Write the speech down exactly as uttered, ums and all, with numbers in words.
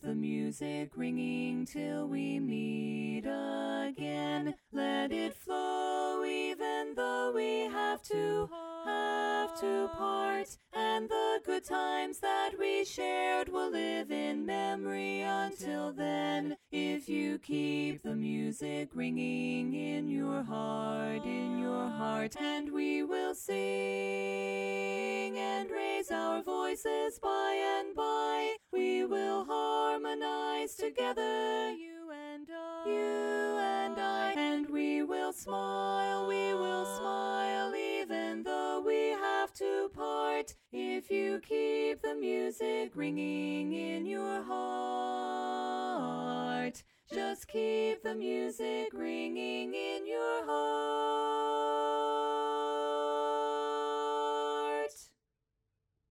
the music ringing till we meet again. Let it flow even though we have to, have to part. And the good times that we shared will live in memory until then. If you keep the music ringing in your heart, in your heart, and we will sing and raise our voices by and by. We will harmonize together, you and I, you and I, and we will smile, we will smile even though we have to part. If you keep the music ringing in your heart, just keep the music ringing in your heart.